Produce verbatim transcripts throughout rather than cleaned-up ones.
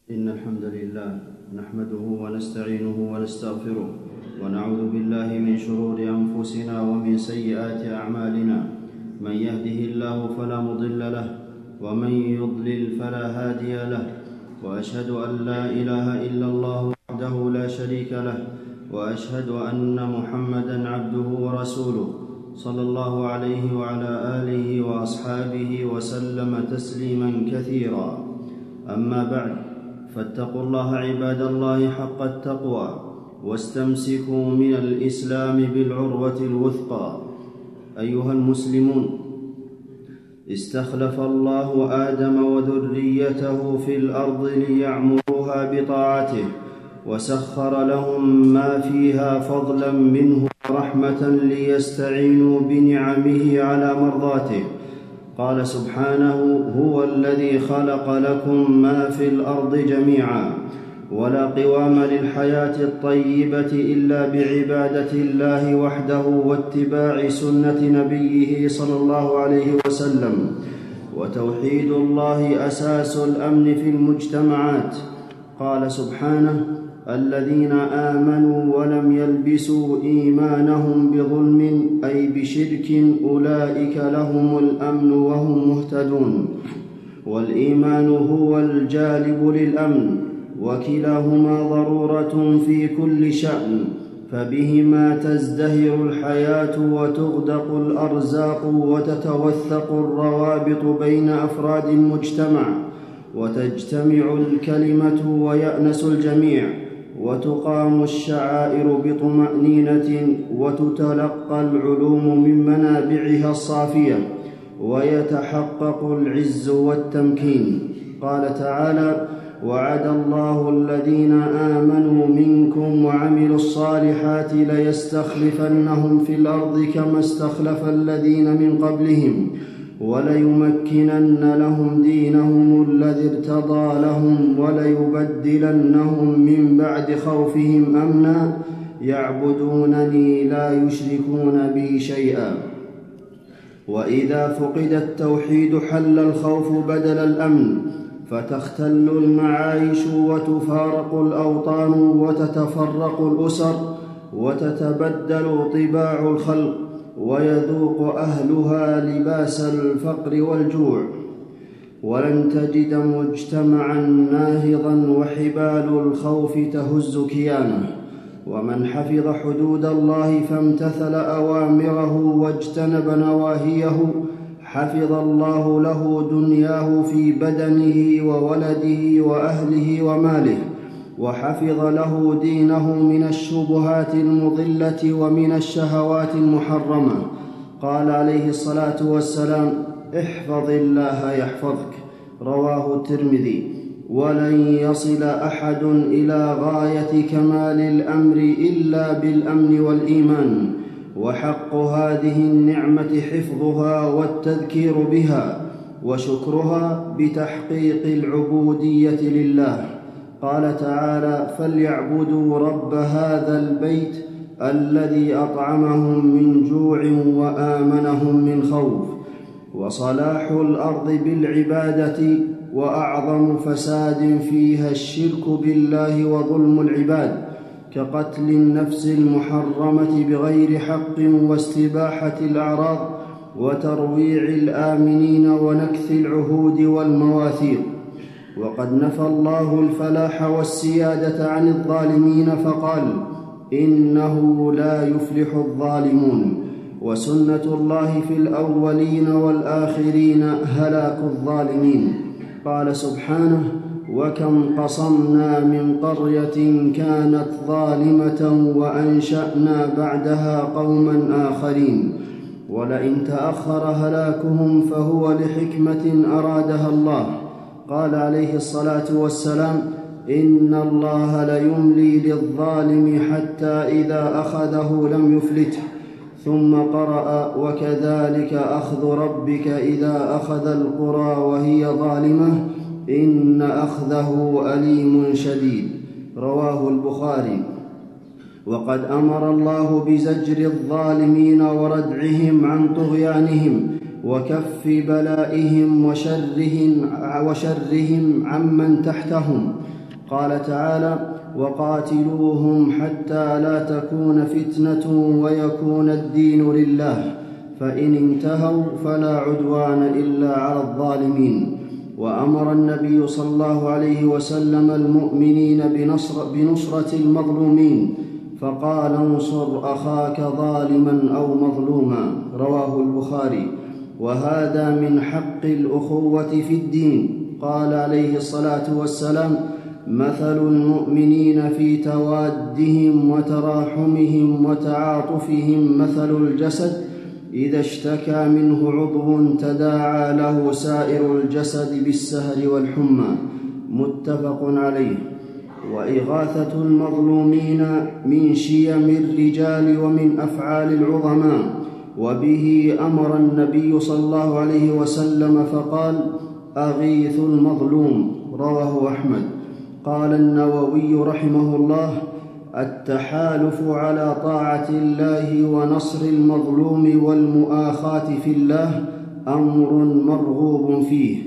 إن الحمد لله نحمده ونستعينه ونستغفره ونعوذ بالله من شرور أنفسنا ومن سيئات أعمالنا. من يهده الله فلا مضل له ومن يضلل فلا هادي له، وأشهد أن لا إله إلا الله وحده لا شريك له، وأشهد أن محمدًا عبده ورسوله صلى الله عليه وعلى آله وأصحابه وسلم تسليمًا كثيرا. أما بعد، فاتقوا الله عباد الله حق التقوى، واستمسكوا من الإسلام بالعروة الوثقى. أيها المسلمون، استخلف الله آدم وذريته في الأرض ليعمروها بطاعته، وسخر لهم ما فيها فضلا منه ورحمة ليستعينوا بنعمه على مرضاته. قال سبحانه: هو الذي خلق لكم ما في الأرض جميعا، ولا قوام للحياة الطيبة إلا بعبادة الله وحده واتباع سنة نبيه صلى الله عليه وسلم. وتوحيد الله أساس الأمن في المجتمعات. قال سبحانه: الذين آمنوا ولم يلبسوا إيمانهم بظلم أي بشرك أولئك لهم الأمن وهم مهتدون. والإيمان هو الجالب للأمن، وكلاهما ضرورة في كل شأن، فبهما تزدهر الحياة وتغدق الأرزاق وتتوثق الروابط بين أفراد المجتمع، وتجتمع الكلمة ويأنس الجميع، وتقام الشعائر بطمأنينة، وتتلقى العلوم من منابعها الصافية، ويتحقق العز والتمكين. قال تعالى: وعد الله الذين آمنوا منكم وعملوا الصالحات ليستخلفنهم في الأرض كما استخلف الذين من قبلهم، وليمكنن لهم دينهم الذي ارتضى لهم، وليبدلنهم من بعد خوفهم أمنا يعبدونني لا يشركون بي شيئا. وإذا فقد التوحيد حل الخوف بدل الأمن، فتختل المعايش وتفارق الأوطان وتتفرق الأسر وتتبدل طباع الخلق، ويذوق أهلها لباس الفقر والجوع، ولن تجد مجتمعا ناهضا وحبال الخوف تهز كيانه. ومن حفظ حدود الله فامتثل أوامره واجتنب نواهيه حفظ الله له دنياه في بدنه وولده وأهله وماله، وحفظ له دينه من الشبهات المضلة ومن الشهوات المحرمة. قال عليه الصلاة والسلام: احفظ الله يحفظك. رواه الترمذي. ولن يصل أحد إلى غاية كمال الأمر إلا بالأمن والإيمان، وحق هذه النعمة حفظها والتذكير بها، وشكرها بتحقيق العبودية لله. قال تعالى: فليعبدوا رب هذا البيت الذي أطعمهم من جوع وآمنهم من خوف. وصلاح الأرض بالعبادة، وأعظم فساد فيها الشرك بالله وظلم العباد، كقتل النفس المحرمة بغير حق، واستباحة الأعراض، وترويع الآمنين، ونكث العهود والمواثيق. وقد نفى الله الفلاح والسيادة عن الظالمين فقال: إنه لا يفلح الظالمون. وسنة الله في الأولين والآخرين هلاك الظالمين. قال سبحانه: وكم قصمنا من قرية كانت ظالمة وأنشأنا بعدها قوما آخرين. ولئن تأخر هلاكهم فهو لحكمة أرادها الله. قال عليه الصلاة والسلام: إن الله ليملي للظالم حتى إذا أخذه لم يفلته. ثم قرأ: وكذلك أخذ ربك إذا أخذ القرى وهي ظالمة إن أخذه أليم شديد. رواه البخاري. وقد أمر الله بزجر الظالمين وردعهم عن طغيانهم، وكف بلائهم وشرهم, وشرهم عمن تحتهم. قال تعالى: وقاتلوهم حتى لا تكون فتنة ويكون الدين لله، فإن انتهوا فلا عدوان إلا على الظالمين. وأمر النبي صلى الله عليه وسلم المؤمنين بنصر بنصرة المظلومين، فقال: انصر أخاك ظالما أو مظلوما، رواه البخاري. وهذا من حق الأخوة في الدين. قال عليه الصلاة والسلام: مثل المؤمنين في توادهم وتراحمهم وتعاطفهم مثل الجسد إذا اشتكى منه عضو تداعى له سائر الجسد بالسهر والحمى، متفق عليه. وإغاثة المظلومين من شيم الرجال ومن أفعال العظماء، وبه أمر النبي صلى الله عليه وسلم فقال: أغيثوا المظلوم، رواه أحمد. قال النووي رحمه الله: التحالف على طاعة الله ونصر المظلوم والمؤاخاة في الله أمر مرغوب فيه،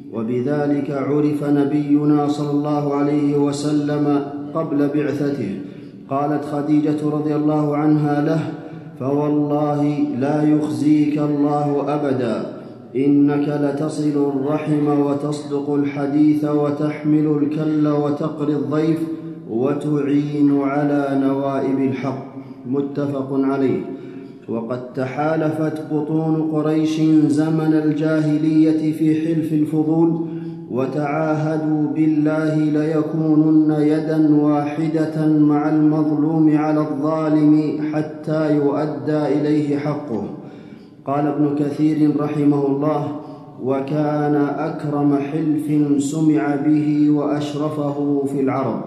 وبذلك عرف نبينا صلى الله عليه وسلم قبل بعثته. قالت خديجة رضي الله عنها له: فوالله لا يخزيك الله أبدا، إنك لتصل الرحم وتصدق الحديث وتحمل الكل وتقري الضيف وتعين على نوائب الحق، متفق عليه. وقد تحالفت بطون قريش زمن الجاهلية في حلف الفضول، وتعاهدوا بالله ليكونن يدا واحدة مع المظلوم على الظالم حتى يؤدى إليه حقه. قال ابن كثير رحمه الله: وكان أكرم حلف سمع به وأشرفه في العرب،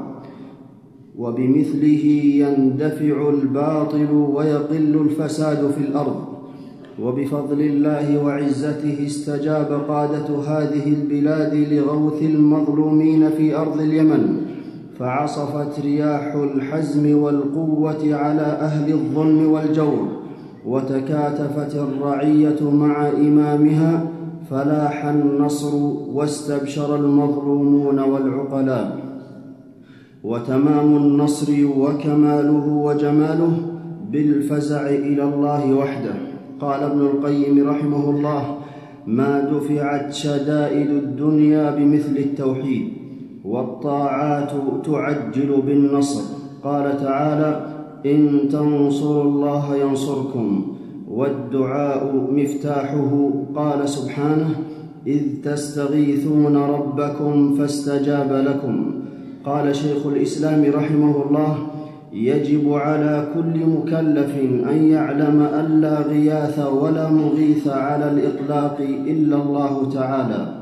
وبمثله يندفع الباطل ويقل الفساد في الأرض. وبفضل الله وعزته استجاب قادة هذه البلاد لغوث المظلومين في أرض اليمن، فعصفت رياح الحزم والقوة على أهل الظلم والجور، وتكاتفت الرعية مع إمامها، فلاح النصر واستبشر المظلومون والعقلاء. وتمام النصر وكماله وجماله بالفزع إلى الله وحده. قال ابن القيم رحمه الله: ما دفعت شدائد الدنيا بمثل التوحيد، والطاعات تعجل بالنصر. قال تعالى: إن تنصروا الله ينصركم، والدعاء مفتاحه. قال سبحانه: إذ تستغيثون ربكم فاستجاب لكم. قال شيخ الإسلام رحمه الله: يجب على كل مكلف أن يعلم أن لا غياث ولا مغيث على الإطلاق إلا الله تعالى،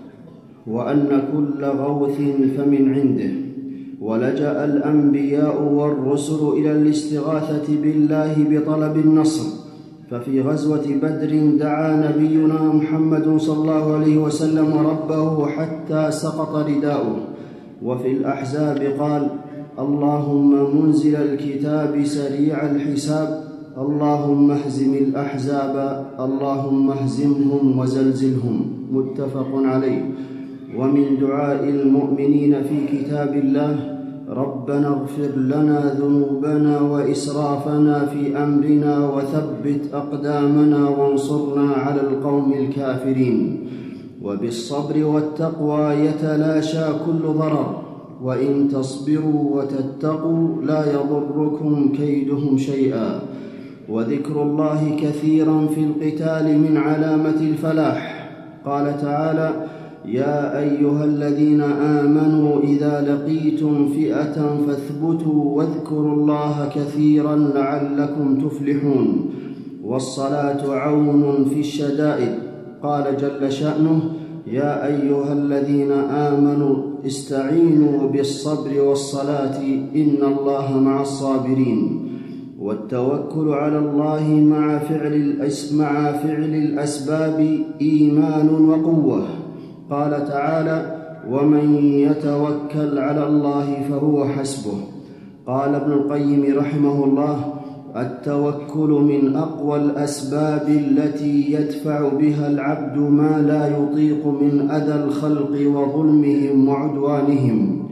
وأن كل غوث فمن عنده. ولجأ الأنبياء والرسل إلى الاستغاثة بالله بطلب النصر. ففي غزوة بدر دعا نبينا محمد صلى الله عليه وسلم ربه حتى سقط رداؤه. وفي الأحزاب قال: اللهم منزل الكتاب سريع الحساب، اللهم اهزم الأحزاب، اللهم اهزمهم وزلزلهم، متفق عليه. ومن دعاء المؤمنين في كتاب الله: ربنا اغفر لنا ذنوبنا وإسرافنا في أمرنا وثبت أقدامنا وانصرنا على القوم الكافرين. وبالصبر والتقوى يتلاشى كل ضرر، وإن تصبروا وتتقوا لا يضركم كيدهم شيئا. وذكر الله كثيرا في القتال من علامة الفلاح. قال تعالى: يا أيها الذين آمنوا إذا لقيتم فئة فاثبتوا واذكروا الله كثيرا لعلكم تفلحون. والصلاة عون في الشدائد. قال جل شأنه: يا أيها الذين آمنوا استعينوا بالصبر والصلاة إن الله مع الصابرين. والتوكل على الله مع فعل, مع فعل الأسباب إيمان وقوة. قال تعالى: ومن يتوكل على الله فهو حسبه. قال ابن القيم رحمه الله: التوكل من أقوى الأسباب التي يدفع بها العبد ما لا يطيق من أذى الخلق وظلمهم وعدوانهم.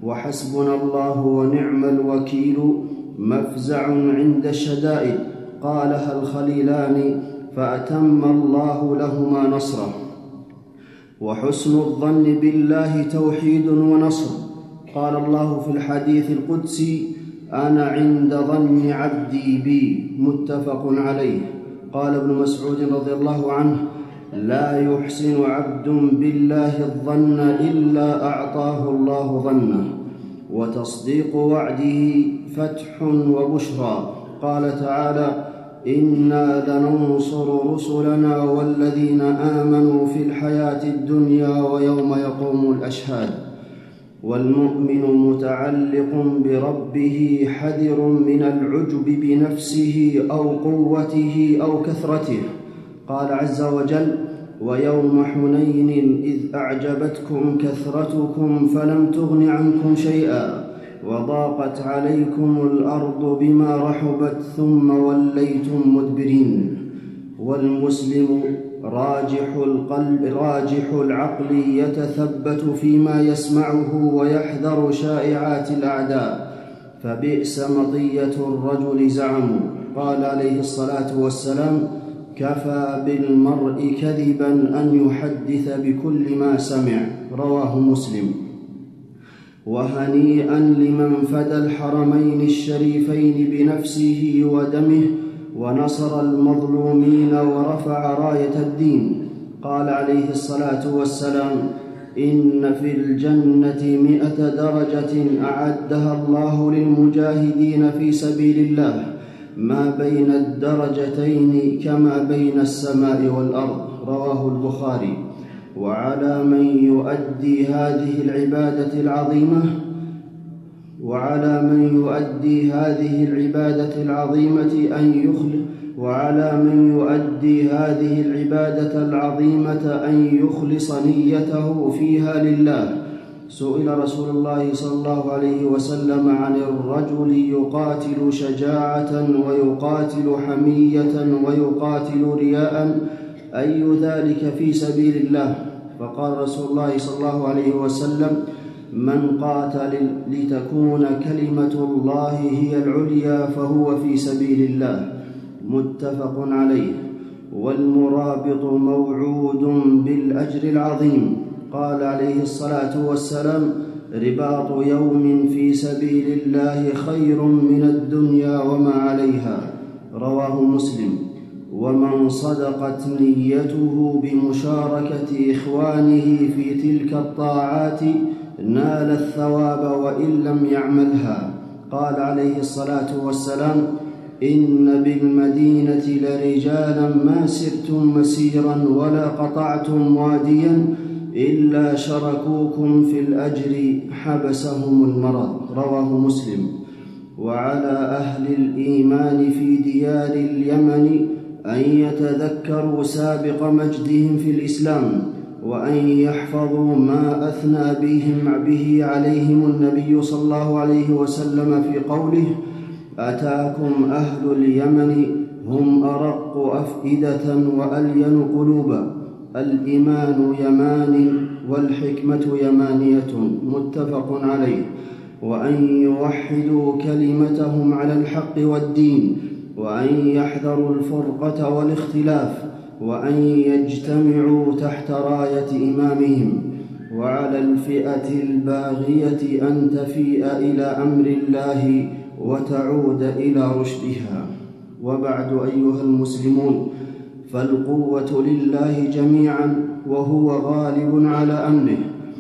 وحسبنا الله ونعم الوكيل مفزع عند الشدائد قالها الخليلان فأتم الله لهما نصره. وحسن الظن بالله توحيد ونصر. قال الله في الحديث القدسي: أنا عند ظن عبدي بي، متفق عليه. قال ابن مسعود رضي الله عنه: لا يحسن عبد بالله الظن إلا أعطاه الله ظنه. وتصديق وعده فتح وبشرى. قال تعالى: إنا لننصر رسلنا والذين آمنوا في الحياة الدنيا ويوم يقوم الأشهاد. والمؤمن متعلق بربه حذر من العجب بنفسه أو قوته أو كثرته. قال عز وجل: ويوم حنين إذ أعجبتكم كثرتكم فلم تغن عنكم شيئا وضاقت عليكم الأرض بما رحبت ثم وليتم مدبرين. والمسلم راجح القلب راجح العقل يتثبت فيما يسمعه ويحذر شائعات الأعداء، فبئس مطية الرجل زعموا. قال عليه الصلاة والسلام: كفى بالمرء كذبا أن يحدث بكل ما سمع. رواه مسلم. وهنيئا لمن فدى الحرمين الشريفين بنفسه ودمه ونصر المظلومين ورفع راية الدين. قال عليه الصلاة والسلام: إن في الجنة مئة درجة أعدها الله للمجاهدين في سبيل الله، ما بين الدرجتين كما بين السماء والأرض. رواه البخاري. وعلى من يؤدي هذه العبادة العظيمة وعلى من يؤدي هذه العبادة العظيمة أن يخلص وعلى من يؤدي هذه العبادة العظيمة أن يخلص نيته فيها لله. سئل رسول الله صلى الله عليه وسلم عن الرجل يقاتل شجاعة ويقاتل حمية ويقاتل رياء، أي ذلك في سبيل الله؟ فقال رسول الله صلى الله عليه وسلم: من قاتل لتكون كلمة الله هي العليا فهو في سبيل الله. متفق عليه. والمرابط موعود بالأجر العظيم. قال عليه الصلاة والسلام: رباط يوم في سبيل الله خير من الدنيا وما عليها. رواه مسلم. ومن صدقت نيته بمشاركة إخوانه في تلك الطاعات نال الثواب وإن لم يعملها. قال عليه الصلاة والسلام: إن بالمدينة لرجالا ما سرتم مسيرا ولا قطعتم واديا إلا شركوكم في الأجر حبسهم المرض. رواه مسلم. وعلى أهل الإيمان في ديار اليمن أن يتذكروا سابق مجدهم في الإسلام، وأن يحفظوا ما أثنى بهم به عليهم النبي صلى الله عليه وسلم في قوله: أتاكم أهل اليمن هم أرق أفئدة وألين قلوبا. الإيمان يمان والحكمة يمانية. متفق عليه. وأن يوحدوا كلمتهم على الحق والدين، وأن يحذروا الفرقة والاختلاف، وأن يجتمعوا تحت راية إمامهم. وعلى الفئة الباغية أن تفيء إلى أمر الله وتعود إلى رشدها. وبعد أيها المسلمون، فالقوة لله جميعا وهو غالب على أمره،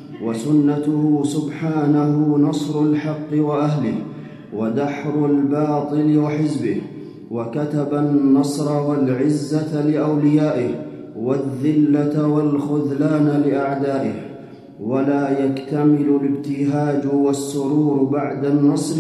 وسنته سبحانه نصر الحق وأهله ودحر الباطل وحزبه، وكتب النصر والعزة لأوليائه والذلة والخذلان لأعدائه. ولا يكتمل الابتهاج والسرور بعد النصر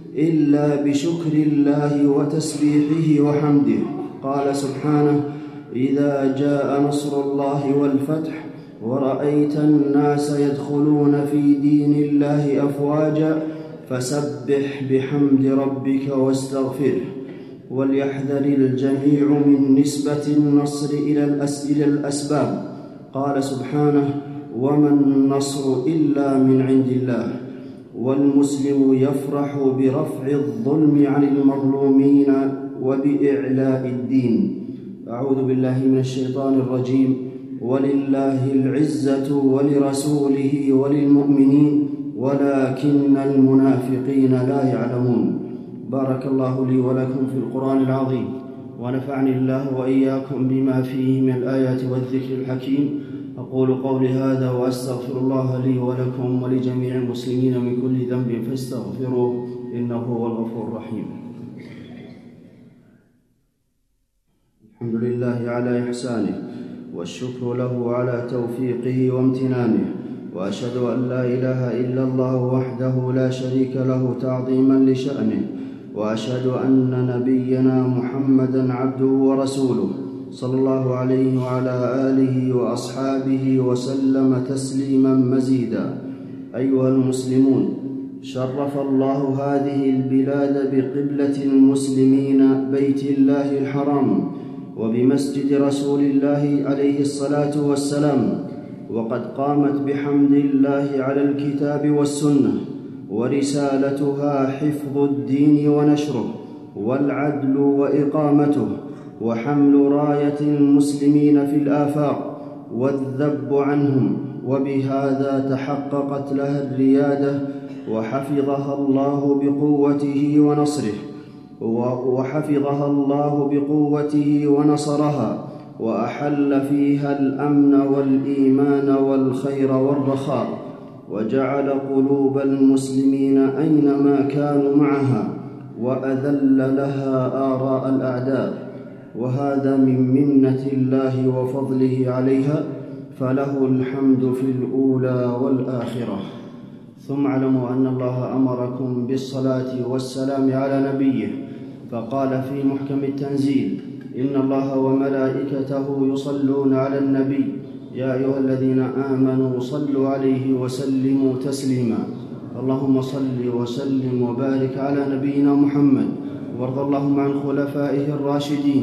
إلا بشكر الله وتسبيحه وحمده. قال سبحانه: إذا جاء نصر الله والفتح ورأيت الناس يدخلون في دين الله أفواجا فسبح بحمد ربك واستغفره. وليحذر الجميع من نسبة النصر إلى الأسباب. قال سبحانه: وما النصر إلا من عند الله. والمسلم يفرح برفع الظلم عن المظلومين وبإعلاء الدين. أعوذ بالله من الشيطان الرجيم. ولله العزة ولرسوله وللمؤمنين ولكن المنافقين لا يعلمون. بارك الله لي ولكم في القرآن العظيم، ونفعني الله وإياكم بما فيه من الآيات والذكر الحكيم. أقول قولي هذا وأستغفر الله لي ولكم ولجميع المسلمين من كل ذنب فاستغفروه إنه هو الغفور الرحيم. الحمد لله على إحسانه، والشكر له على توفيقه وامتنانه، وأشهد أن لا إله إلا الله وحده لا شريك له تعظيما لشأنه، وأشهد أن نبينا محمدا عبده ورسوله صلى الله عليه وعلى آله وأصحابه وسلم تسليما مزيدا. أيها المسلمون، شرف الله هذه البلاد بقبلة المسلمين بيت الله الحرام وبمسجد رسول الله عليه الصلاة والسلام، وقد قامت بحمد الله على الكتاب والسنة، ورسالتها حفظ الدين ونشره، والعدل وإقامته، وحمل راية المسلمين في الآفاق والذب عنهم، وبهذا تحققت لها الريادة وحفظها الله بقوته ونصره وحفظها الله بقوته ونصرها، وأحل فيها الأمن والإيمان والخير والرخاء، وجعل قلوب المسلمين أينما كانوا معها، وأذل لها آراء الأعداء، وهذا من منة الله وفضله عليها، فله الحمد في الأولى والآخرة. ثم اعلموا أن الله أمركم بالصلاة والسلام على نبيه، فقال في محكم التنزيل: إن الله وملائكته يصلون على النبي يا أيها الذين آمنوا صلوا عليه وسلموا تسليما. اللهم صل وسلم وبارك على نبينا محمد، وارض اللهم عن خلفائه الراشدين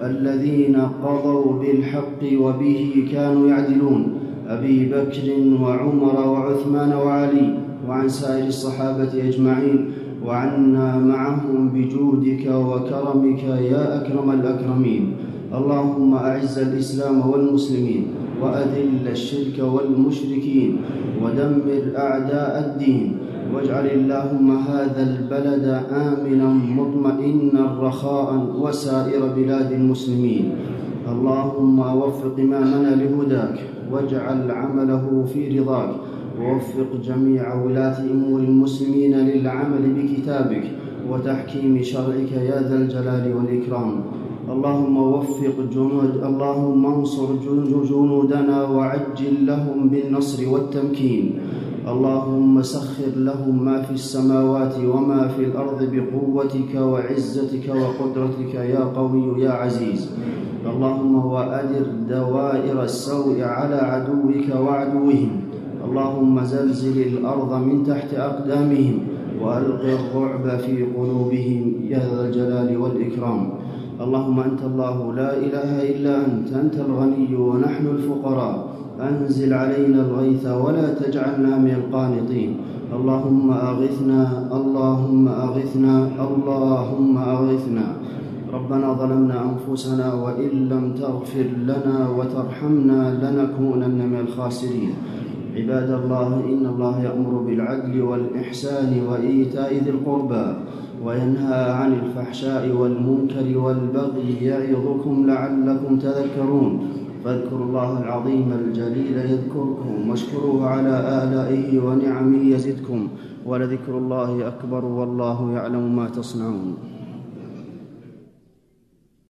الذين قضوا بالحق وبه كانوا يعدلون، أبي بكر وعمر وعثمان وعلي، وعن سائر الصحابة أجمعين، وعنا معهم بجودك وكرمك يا أكرم الأكرمين. اللهم أعز الإسلام والمسلمين، وأذل الشرك والمشركين، ودمر أعداء الدين، واجعل اللهم هذا البلد آمنا مطمئنا رخاء وسائر بلاد المسلمين. اللهم وفق إمامنا لهداك، واجعل عمله في رضاك، ووفق جميع ولاة أمور المسلمين للعمل بكتابك وتحكيم شرعك يا ذا الجلال والإكرام. اللهم وفق جنود اللهم انصر جنودنا وعجل لهم بالنصر والتمكين. اللهم سخر لهم ما في السماوات وما في الأرض بقوتك وعزتك وقدرتك يا قوي يا عزيز. اللهم وأدر دوائر السوء على عدوك وعدوهم. اللهم زلزل الأرض من تحت أقدامهم، وألق الرعب في قلوبهم يا ذا الجلال والإكرام. اللهم أنت الله لا إله إلا أنت، أنت الغني ونحن الفقراء، أنزل علينا الغيث ولا تجعلنا من القانطين. اللهم أغثنا اللهم أغثنا اللهم أغثنا. ربنا ظلمنا أنفسنا وإن لم تغفر لنا وترحمنا لنكونن من الخاسرين. عباد الله، إن الله يأمر بالعدل والإحسان وإيتاء ذي القربى، وينهى عن الفحشاء والمنكر والبغي، يعظكم لعلكم تذكرون. فاذكروا الله العظيم الجليل يذكركم، واشكروه على آلائه ونعمه يزدكم، ولذكر الله أكبر والله يعلم ما تصنعون.